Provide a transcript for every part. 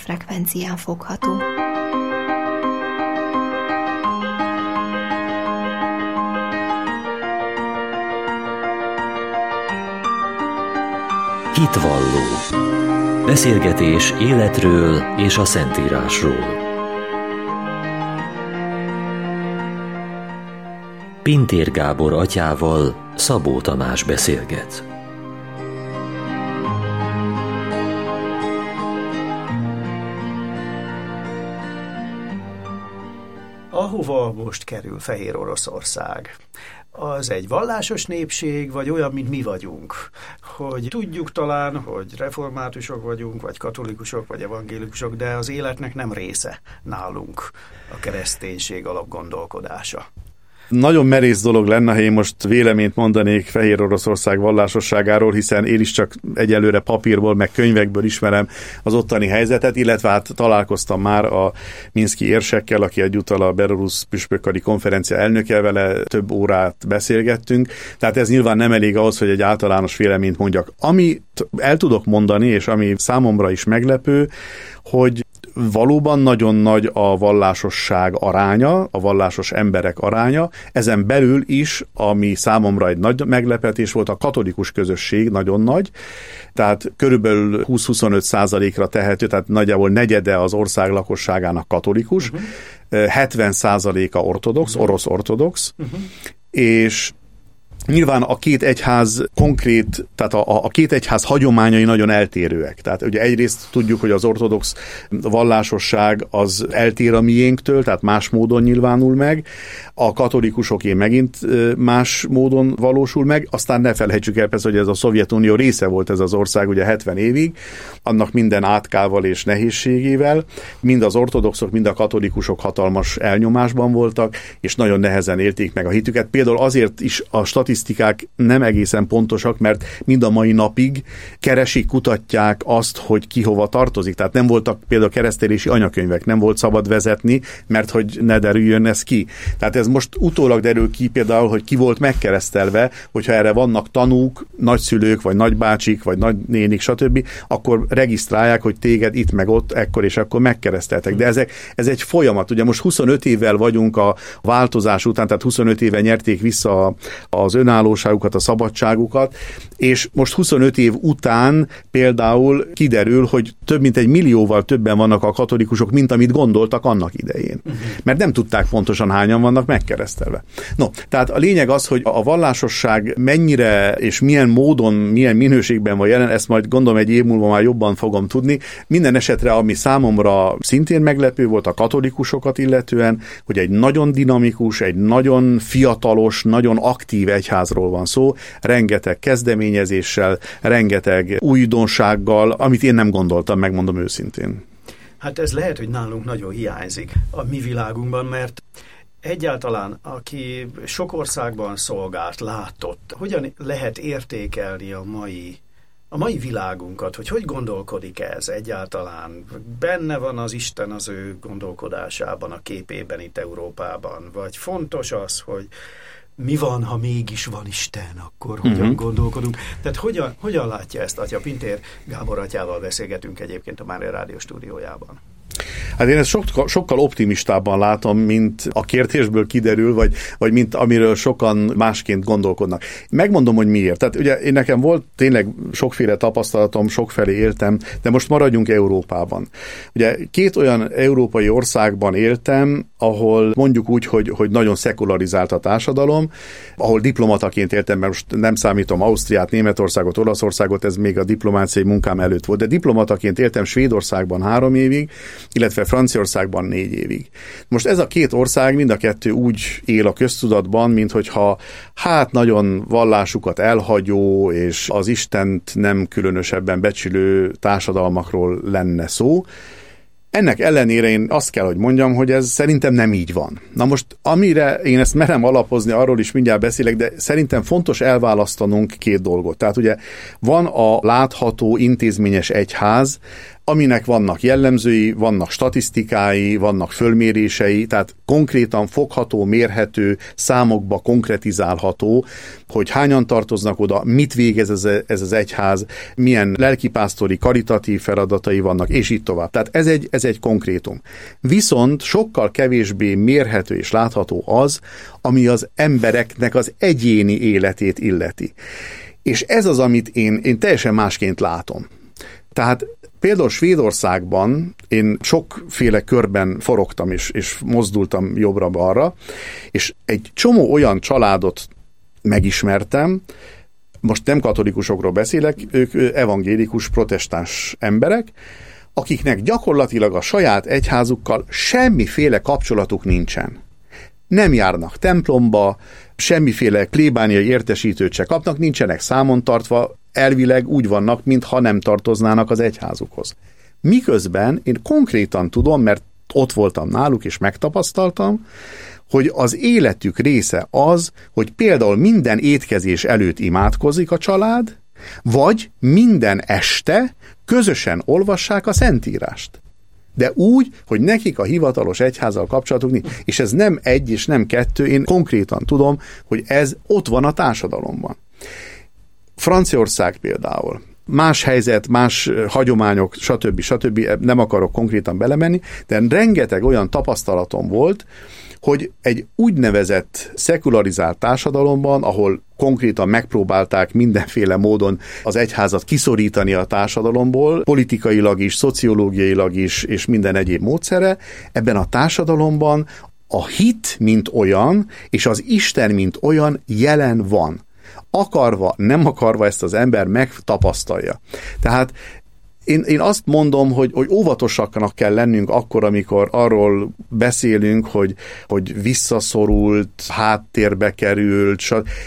frekvencián fogható. Hitvalló. Beszélgetés életről és a Szentírásról. Pintér Gábor atyával Szabó Tamás beszélget. Ahova most kerül Fehér Oroszország, az egy vallásos népség, vagy olyan, mint mi vagyunk? Hogy tudjuk talán, hogy reformátusok vagyunk, vagy katolikusok, vagy evangélikusok, de az életnek nem része nálunk a kereszténység alapgondolkodása. Nagyon merész dolog lenne, ha én most véleményt mondanék Fehér Oroszország vallásosságáról, hiszen én is csak egyelőre papírból, meg könyvekből ismerem az ottani helyzetet, illetve hát találkoztam már a minszki érsekkel, aki egyúttal a belorusz püspökkari konferencia elnöke, vele több órát beszélgettünk, tehát ez nyilván nem elég ahhoz, hogy egy általános véleményt mondjak. Amit el tudok mondani, és ami számomra is meglepő, hogy valóban nagyon nagy a vallásosság aránya, a vallásos emberek aránya, ezen belül is, ami számomra egy nagy meglepetés volt, a katolikus közösség nagyon nagy, tehát körülbelül 20-25%-ra tehető, tehát nagyjából negyede az ország lakosságának katolikus, 70%-a ortodox, orosz ortodox, és nyilván a két egyház konkrét, tehát a két egyház hagyományai nagyon eltérőek. Tehát ugye egyrészt tudjuk, hogy az ortodox vallásosság az eltér a miénktől, tehát más módon nyilvánul meg, a katolikusoké megint más módon valósul meg, aztán ne felejtsük el persze, hogy ez a Szovjetunió része volt ez az ország ugye 70 évig, annak minden átkával és nehézségével, mind az ortodoxok, mind a katolikusok hatalmas elnyomásban voltak, és nagyon nehezen élték meg a hitüket. Például azért is a statisztikák nem egészen pontosak, mert mind a mai napig keresik, kutatják azt, hogy ki hova tartozik. Tehát nem voltak például keresztelési anyakönyvek, nem volt szabad vezetni, mert hogy ne derüljön ez ki. Tehát ez most utólag derül ki például, hogy ki volt megkeresztelve, hogyha erre vannak tanúk, nagyszülők, vagy nagybácsik, vagy nagynénik, stb., akkor regisztrálják, hogy téged itt meg ott, ekkor és akkor megkereszteltek. De ez egy folyamat. Ugye most 25 évvel vagyunk a változás után, tehát 25 éve nyerték vissza az önállóságukat, a szabadságukat, és most 25 év után például kiderül, hogy több mint 1 millióval többen vannak a katolikusok, mint amit gondoltak annak idején. Mert nem tudták pontosan hányan vannak megkeresztelve. No, tehát a lényeg az, hogy a vallásosság mennyire és milyen módon, milyen minőségben van jelen, ezt majd gondolom egy év múlva már jobban fogom tudni. Minden esetre, ami számomra szintén meglepő volt a katolikusokat illetően, hogy egy nagyon dinamikus, egy nagyon fiatalos, nagyon aktív egyházról van szó, rengeteg kezdeményezéssel, rengeteg újdonsággal, amit én nem gondoltam, megmondom őszintén. Hát ez lehet, hogy nálunk nagyon hiányzik a mi világunkban, mert egyáltalán, aki sok országban szolgált, látott, hogyan lehet értékelni a mai világunkat, hogy gondolkodik ez egyáltalán? Benne van az Isten az ő gondolkodásában, a képében itt Európában, vagy fontos az, hogy mi van, ha mégis van Isten, akkor hogyan gondolkodunk? Tehát hogyan látja ezt, atya? Pintér Gábor atyával beszélgetünk egyébként a Mária Rádió stúdiójában. Hát én ezt sokkal optimistábban látom, mint a kérdésből kiderül, vagy mint amiről sokan másként gondolkodnak. Megmondom, hogy miért. Tehát ugye én nekem volt tényleg sokféle tapasztalatom, sokfelé éltem, de most maradjunk Európában. Ugye 2 olyan európai országban éltem, ahol mondjuk úgy, hogy nagyon szekularizált a társadalom, ahol diplomataként éltem, mert most nem számítom Ausztriát, Németországot, Olaszországot, ez még a diplomáciai munkám előtt volt, de diplomataként éltem Svédországban 3 évig, illetve Franciaországban 4 évig. Most ez a 2 ország, mind a 2 úgy él a köztudatban, minthogyha nagyon vallásukat elhagyó, és az Istent nem különösebben becsülő társadalmakról lenne szó. Ennek ellenére én azt kell, hogy mondjam, hogy ez szerintem nem így van. Na most, amire én ezt merem alapozni, arról is mindjárt beszélek, de szerintem fontos elválasztanunk 2 dolgot. Tehát ugye van a látható intézményes egyház, aminek vannak jellemzői, vannak statisztikái, vannak fölmérései, tehát konkrétan fogható, mérhető, számokba konkretizálható, hogy hányan tartoznak oda, mit végez ez az egyház, milyen lelkipásztori, karitatív feladatai vannak, és így tovább. Tehát ez egy konkrétum. Viszont sokkal kevésbé mérhető és látható az, ami az embereknek az egyéni életét illeti. És ez az, amit én teljesen másként látom. Tehát például Svédországban én sokféle körben forogtam és mozdultam jobbra-balra, és egy csomó olyan családot megismertem, most nem katolikusokról beszélek, ők evangélikus, protestáns emberek, akiknek gyakorlatilag a saját egyházukkal semmiféle kapcsolatuk nincsen. Nem járnak templomba, semmiféle plébániai értesítőt se kapnak, nincsenek számon tartva, elvileg úgy vannak, mintha nem tartoznának az egyházukhoz. Miközben én konkrétan tudom, mert ott voltam náluk és megtapasztaltam, hogy az életük része az, hogy például minden étkezés előtt imádkozik a család, vagy minden este közösen olvassák a Szentírást. De úgy, hogy nekik a hivatalos egyházzal kapcsolatuk nincs. És ez nem egy és nem kettő, én konkrétan tudom, hogy ez ott van a társadalomban. Franciaország például. Más helyzet, más hagyományok, stb. Nem akarok konkrétan belemenni, de rengeteg olyan tapasztalatom volt, hogy egy úgynevezett szekularizált társadalomban, ahol konkrétan megpróbálták mindenféle módon az egyházat kiszorítani a társadalomból, politikailag is, szociológiailag is, és minden egyéb módszere, ebben a társadalomban a hit, mint olyan, és az Isten, mint olyan jelen van. Akarva, nem akarva ezt az ember megtapasztalja. Tehát én azt mondom, hogy óvatosaknak kell lennünk akkor, amikor arról beszélünk, hogy visszaszorult, háttérbe került,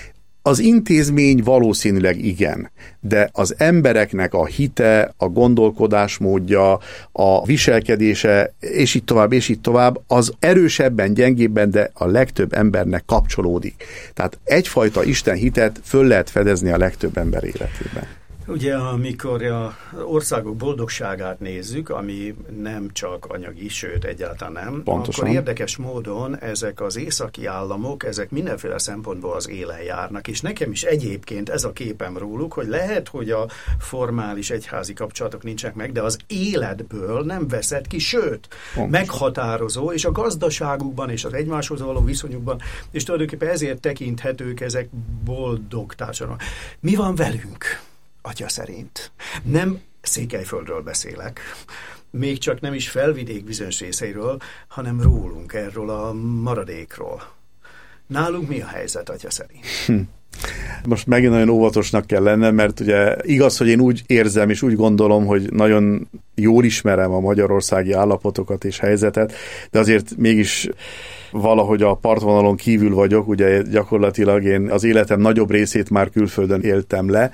az intézmény valószínűleg igen, de az embereknek a hite, a gondolkodásmódja, a viselkedése, és így tovább, az erősebben, gyengébben, de a legtöbb embernek kapcsolódik. Tehát egyfajta Isten hitet föl lehet fedezni a legtöbb ember életében. Ugye, amikor az országok boldogságát nézzük, ami nem csak anyagi, sőt egyáltalán nem, pontosan. Akkor érdekes módon ezek az északi államok, ezek mindenféle szempontból az élen járnak, és nekem is egyébként ez a képem róluk, hogy lehet, hogy a formális egyházi kapcsolatok nincsenek meg, de az életből nem veszed ki, sőt, pontosan. Meghatározó, és a gazdaságukban és az egymáshoz való viszonyukban, és tulajdonképpen ezért tekinthetők ezek boldog társadalom. Mi van velünk? Atya szerint. Nem Székelyföldről beszélek, még csak nem is Felvidék bizonyos részeiről, hanem rólunk, erről a maradékról. Nálunk mi a helyzet, atya szerint? Most megint nagyon óvatosnak kell lennem, mert ugye igaz, hogy én úgy érzem és úgy gondolom, hogy nagyon jól ismerem a magyarországi állapotokat és helyzetet, de azért mégis valahogy a partvonalon kívül vagyok, ugye gyakorlatilag én az életem nagyobb részét már külföldön éltem le.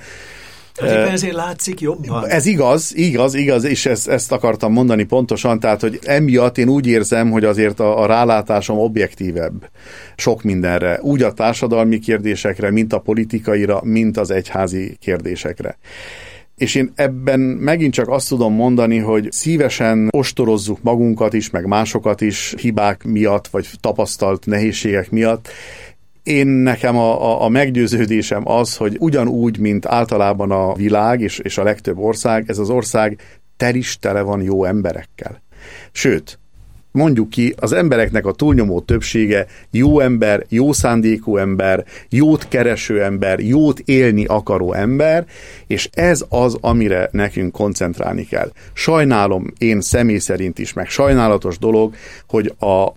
Ezért látszik jobban. Ez igaz, és ezt akartam mondani pontosan, tehát, hogy emiatt én úgy érzem, hogy azért a rálátásom objektívebb sok mindenre, úgy a társadalmi kérdésekre, mint a politikaira, mint az egyházi kérdésekre. És én ebben megint csak azt tudom mondani, hogy szívesen ostorozzuk magunkat is, meg másokat is hibák miatt, vagy tapasztalt nehézségek miatt. Én nekem a meggyőződésem az, hogy ugyanúgy, mint általában a világ és a legtöbb ország, ez az ország tele van jó emberekkel. Sőt, mondjuk ki, az embereknek a túlnyomó többsége jó ember, jó szándékú ember, jót kereső ember, jót élni akaró ember, és ez az, amire nekünk koncentrálni kell. Sajnálom én személy szerint is, meg sajnálatos dolog, hogy a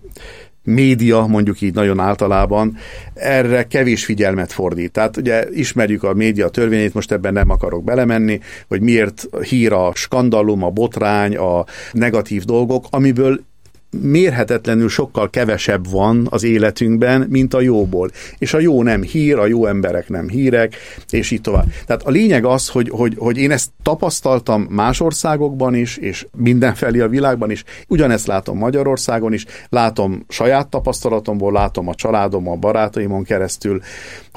média, mondjuk így nagyon általában, erre kevés figyelmet fordít. Tehát ugye ismerjük a média törvényét, most ebben nem akarok belemenni, hogy miért hír a skandalum, a botrány, a negatív dolgok, amiből mérhetetlenül sokkal kevesebb van az életünkben, mint a jóból. És a jó nem hír, a jó emberek nem hírek, és így tovább. Tehát a lényeg az, hogy én ezt tapasztaltam más országokban is, és mindenfelé a világban is. Ugyanezt látom Magyarországon is, látom saját tapasztalatomból, látom a családom, a barátaimon keresztül, hogy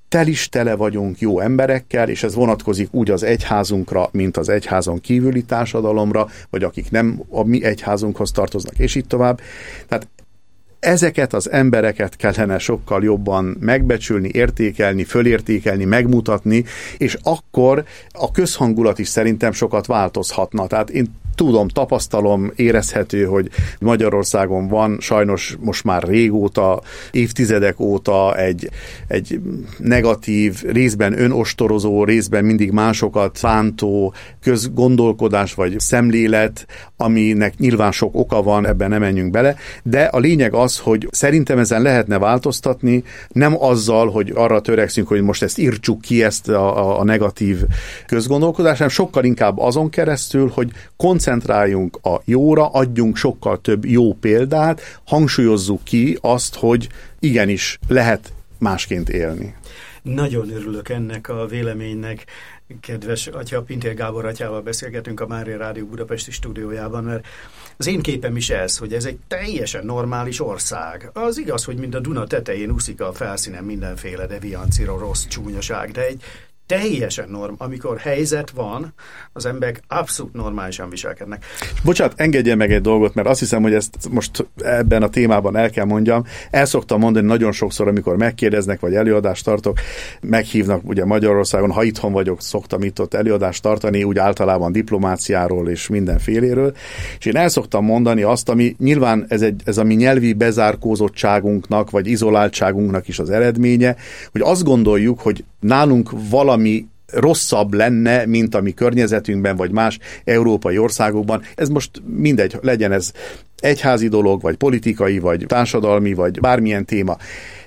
tele vagyunk jó emberekkel, és ez vonatkozik úgy az egyházunkra, mint az egyházon kívüli társadalomra, vagy akik nem a mi egyházunkhoz tartoznak, és így tovább. Tehát ezeket az embereket kellene sokkal jobban megbecsülni, értékelni, fölértékelni, megmutatni, és akkor a közhangulat is szerintem sokat változhatna. Tehát én tudom, tapasztalom, érezhető, hogy Magyarországon van sajnos most már régóta, évtizedek óta egy negatív, részben önostorozó, részben mindig másokat bántó közgondolkodás vagy szemlélet, aminek nyilván sok oka van, ebben nem menjünk bele, de a lényeg az, hogy szerintem ezen lehetne változtatni, nem azzal, hogy arra törekszünk, hogy most ezt írtsuk ki, ezt a negatív közgondolkodást, hanem sokkal inkább azon keresztül, hogy koncentráljunk a jóra, adjunk sokkal több jó példát, hangsúlyozzuk ki azt, hogy igenis lehet másként élni. Nagyon örülök ennek a véleménynek, kedves atya, Pintér Gábor atyával beszélgetünk a Mária Rádió budapesti stúdiójában, mert az én képem is ez, hogy ez egy teljesen normális ország. Az igaz, hogy mind a Duna tetején úszik a felszínen mindenféle deviancira, rossz csúnyaság, de egy teljesen amikor helyzet van, az emberek abszolút normálisan viselkednek. Bocsánat, engedje meg egy dolgot, mert azt hiszem, hogy ezt most ebben a témában el kell mondjam. El szoktam mondani nagyon sokszor, amikor megkérdeznek, vagy előadást tartok, meghívnak ugye Magyarországon, ha itthon vagyok, szoktam itt-ott előadást tartani, úgy általában diplomáciáról és mindenféléről, és én el szoktam mondani azt, ami nyilván ez a mi nyelvi bezárkózottságunknak, vagy izoláltságunknak is az eredménye, hogy azt gondoljuk, hogy nálunk valami rosszabb lenne, mint a mi környezetünkben, vagy más európai országokban. Ez most mindegy, legyen ez egyházi dolog, vagy politikai, vagy társadalmi, vagy bármilyen téma.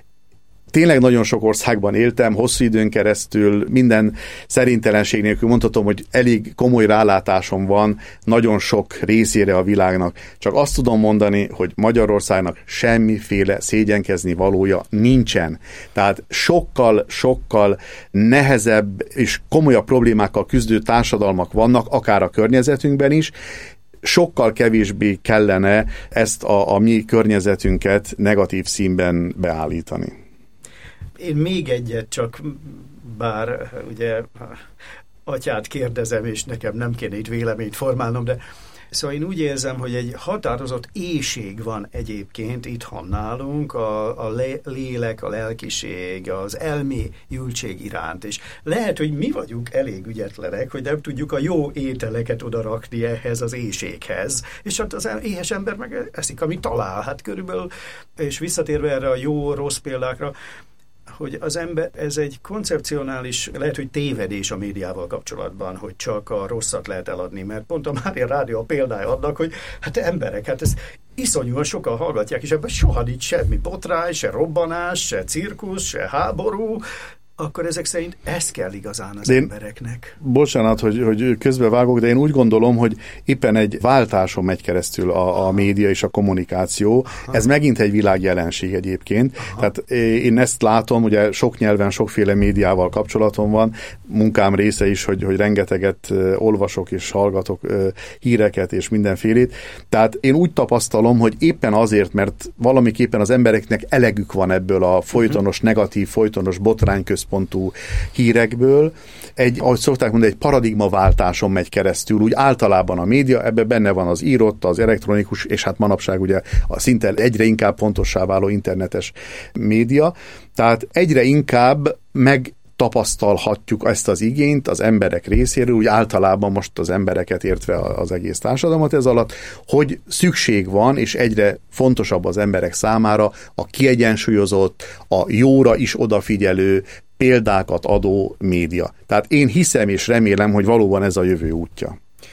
Tényleg nagyon sok országban éltem, hosszú időn keresztül, minden szerintelenség nélkül mondhatom, hogy elég komoly rálátásom van nagyon sok részére a világnak. Csak azt tudom mondani, hogy Magyarországnak semmiféle szégyenkezni valója nincsen. Tehát sokkal nehezebb és komolyabb problémákkal küzdő társadalmak vannak, akár a környezetünkben is, sokkal kevésbé kellene ezt a mi környezetünket negatív színben beállítani. Én még egyet csak, bár ugye atyát kérdezem, és nekem nem kéne itt véleményt formálnom, de szóval én úgy érzem, hogy egy határozott éhség van egyébként itthon nálunk, a lélek, a lelkiség, az elmélyültség iránt, és lehet, hogy mi vagyunk elég ügyetlenek, hogy nem tudjuk a jó ételeket odarakni ehhez az éhséghez, és hát az éhes ember meg eszik, amit talál, hát körülbelül, és visszatérve erre a jó-rossz példákra, hogy az ember, ez egy koncepcionális, lehet, hogy tévedés a médiával kapcsolatban, hogy csak a rosszat lehet eladni, mert pont a Mária Rádió a példája adnak, hogy hát emberek, hát ez iszonyúan sokan hallgatják, és ebben soha nincs semmi botrány, se robbanás, se cirkusz, se háború, akkor ezek szerint ez kell igazán az embereknek. Bocsánat, hogy közbevágok, de én úgy gondolom, hogy éppen egy váltáson megy keresztül a média és a kommunikáció. Aha. Ez megint egy világjelenség egyébként. Aha. Tehát én ezt látom, ugye sok nyelven, sokféle médiával kapcsolatom van, munkám része is, hogy rengeteget olvasok és hallgatok híreket és mindenfélét. Tehát én úgy tapasztalom, hogy éppen azért, mert valamiképpen az embereknek elegük van ebből a folytonos negatív, folytonos botrányköz pontú hírekből, ahogy szokták mondani, egy paradigmaváltáson megy keresztül, úgy általában a média, ebben benne van az írott, az elektronikus, és hát manapság ugye a szinte egyre inkább fontossá váló internetes média, tehát egyre inkább megtapasztalhatjuk ezt az igényt az emberek részéről, úgy általában most az embereket értve az egész társadalmat ez alatt, hogy szükség van, és egyre fontosabb az emberek számára a kiegyensúlyozott, a jóra is odafigyelő, példákat adó média. Tehát én hiszem és remélem, hogy valóban ez a jövő útja.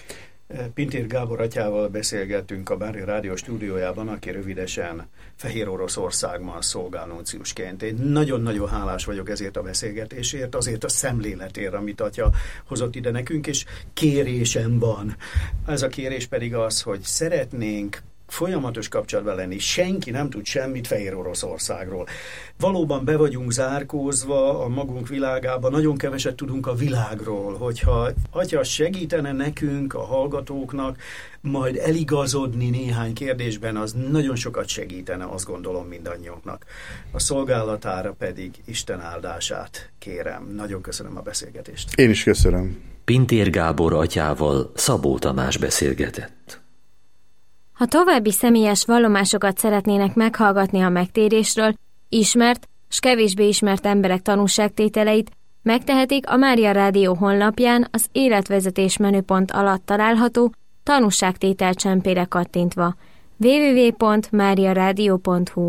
Pintér Gábor atyával beszélgettünk a Mária Rádió stúdiójában, aki rövidesen Fehér Oroszországban szolgál nunciusként. Én nagyon-nagyon hálás vagyok ezért a beszélgetésért, azért a szemléletért, amit atya hozott ide nekünk, és kérésem van. Ez a kérés pedig az, hogy szeretnénk folyamatos kapcsolatban lenni. Senki nem tud semmit Fehér Oroszországról. Valóban be vagyunk zárkózva a magunk világában, nagyon keveset tudunk a világról, hogyha Atya segítene nekünk, a hallgatóknak, majd eligazodni néhány kérdésben, az nagyon sokat segítene, azt gondolom, mindannyiunknak. A szolgálatára pedig Isten áldását kérem. Nagyon köszönöm a beszélgetést. Én is köszönöm. Pintér Gábor atyával Szabó Tamás beszélgetett. Ha további személyes vallomásokat szeretnének meghallgatni a megtérésről, ismert s kevésbé ismert emberek tanúságtételeit, megtehetik a Mária Rádió honlapján az életvezetés menüpont alatt található tanúságtétel csempére kattintva. www.mariaradio.hu.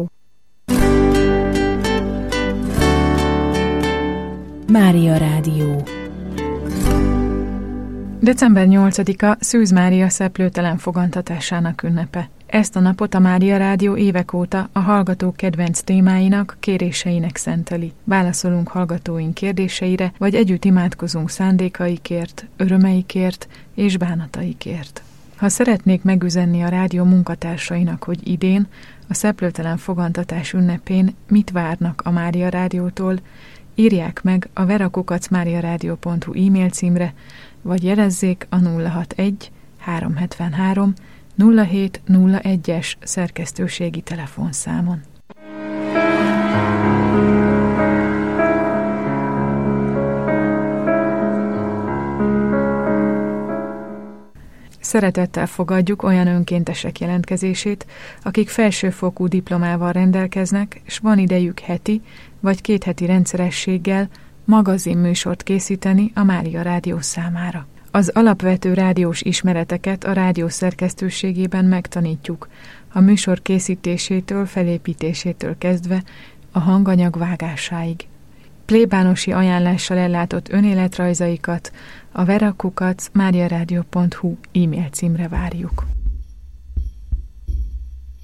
Mária Rádió. December 8-a Szűz Mária szeplőtelen fogantatásának ünnepe. Ezt a napot a Mária Rádió évek óta a hallgatók kedvenc témáinak, kéréseinek szenteli. Válaszolunk hallgatóink kérdéseire, vagy együtt imádkozunk szándékaikért, örömeikért és bánataikért. Ha szeretnék megüzenni a rádió munkatársainak, hogy idén, a szeplőtelen fogantatás ünnepén mit várnak a Mária Rádiótól, írják meg a vera@mariaradio.hu e-mail címre, vagy jelezzék a 061 373 0701-es szerkesztőségi telefonszámon. Szeretettel fogadjuk olyan önkéntesek jelentkezését, akik felsőfokú diplomával rendelkeznek, és van idejük heti vagy 2 heti rendszerességgel magazinműsort készíteni a Mária Rádió számára. Az alapvető rádiós ismereteket a rádió szerkesztőségében megtanítjuk, a műsor készítésétől, felépítésétől kezdve a hanganyag vágásáig. Plébánosi ajánlással ellátott önéletrajzaikat a vera@mariaradio.hu e-mail címre várjuk.